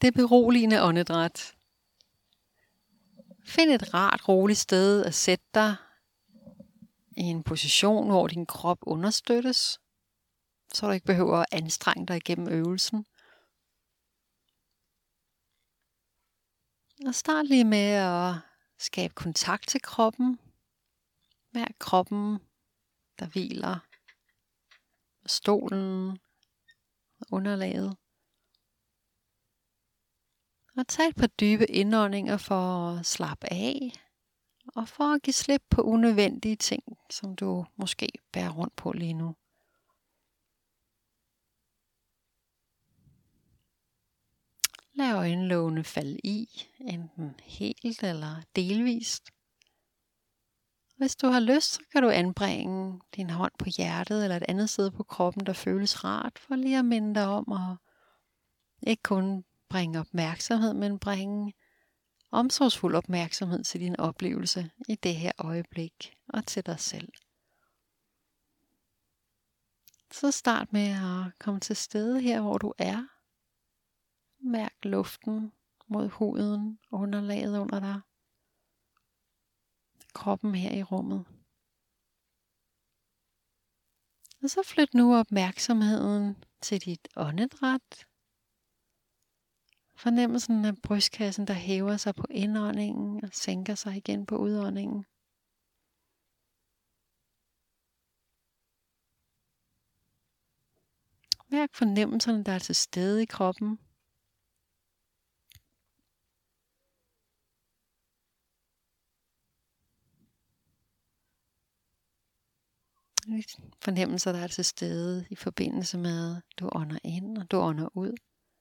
Det beroligende åndedræt. Find et rart, roligt sted at sætte dig i en position, hvor din krop understøttes, så du ikke behøver at anstrenge dig igennem øvelsen. Og start lige med at skabe kontakt til kroppen. Mærk kroppen, der hviler på stolen, underlaget. Og tag et par dybe indåndinger for at slappe af, og for at give slip på unødvendige ting, som du måske bærer rundt på lige nu. Lad øjenlågene falde i, enten helt eller delvist. Hvis du har lyst, så kan du anbringe din hånd på hjertet eller et andet sted på kroppen, der føles rart, for lige at minde dig om at ikke kun bringe opmærksomhed, men bringe omsorgsfuld opmærksomhed til din oplevelse i det her øjeblik og til dig selv. Så start med at komme til stede her, hvor du er. Mærk luften mod huden, underlaget under dig. Kroppen her i rummet. Og så flyt nu opmærksomheden til dit åndedræt. Fornemmelsen af brystkassen, der hæver sig på indåndingen og sænker sig igen på udåndingen. Mærk fornemmelserne, der er til stede i kroppen. Fornemmelser, der er til stede i forbindelse med, at du ånder ind og du ånder ud.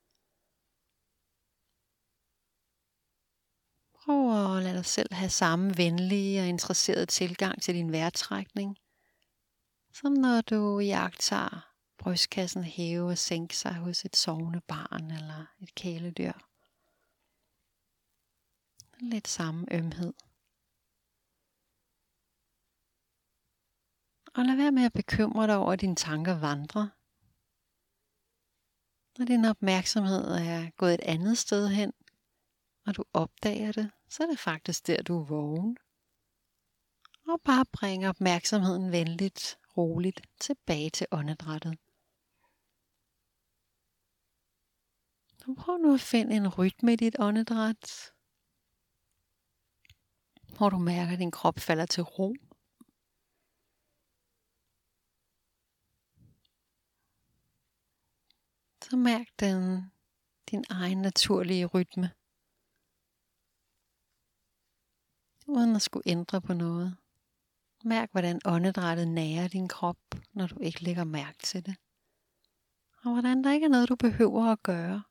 Prøv at lade dig selv have samme venlige og interesserede tilgang til din vejrtrækning, som når du iagttager brystkassen hæve og sænke sig hos et sovende barn eller et kæledyr. Lidt samme ømhed. Og lad være med at bekymre dig over, at dine tanker vandrer. Når din opmærksomhed er gået et andet sted hen, og du opdager det, så er det faktisk der, du er vågen. Og bare bring opmærksomheden venligt, roligt tilbage til åndedrættet. Så prøv nu at finde en rytme i dit åndedræt, hvor du mærker, at din krop falder til ro. Så mærk din egen naturlige rytme, uden at skulle ændre på noget. Mærk, hvordan åndedrættet nærer din krop, når du ikke lægger mærke til det. Og hvordan der ikke er noget, du behøver at gøre.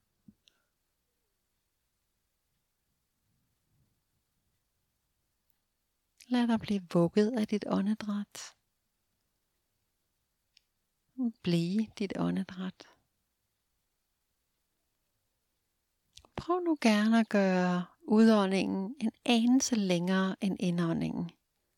Lad dig blive vugget af dit åndedræt. Blive dit åndedræt. Prøv nu gerne at gøre udåndingen en anelse længere end indåndingen.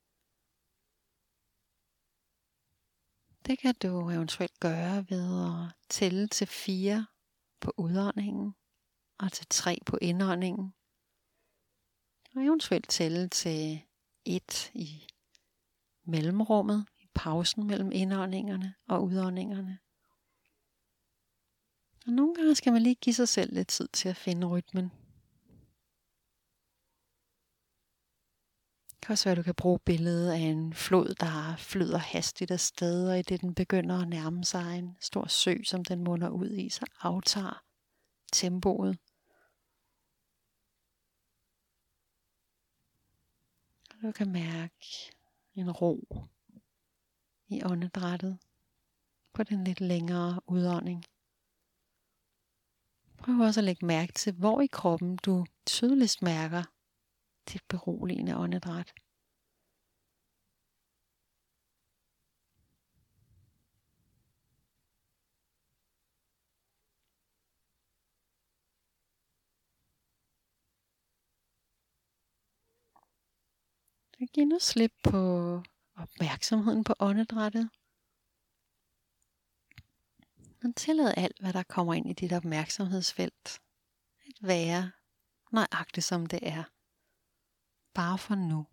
Det kan du eventuelt gøre ved at tælle til 4 på udåndingen og til 3 på indåndingen. Og eventuelt tælle til 1 i mellemrummet, i pausen mellem indåndingerne og udåndingerne. Og nogle gange skal man lige give sig selv lidt tid til at finde rytmen. Det kan også være, at du kan bruge billedet af en flod, der flyder hastigt afsted, og i det den begynder at nærme sig en stor sø, som den munder ud i, så aftager tempoet. Du kan mærke en ro i åndedrættet på den lidt længere udånding. Prøv også at lægge mærke til, hvor i kroppen du tydeligst mærker dit beroligende åndedræt. Giv nu slip på opmærksomheden på åndedrættet. Og tillad alt, hvad der kommer ind i dit opmærksomhedsfelt, at være nøjagtigt som det er. Bare for nu.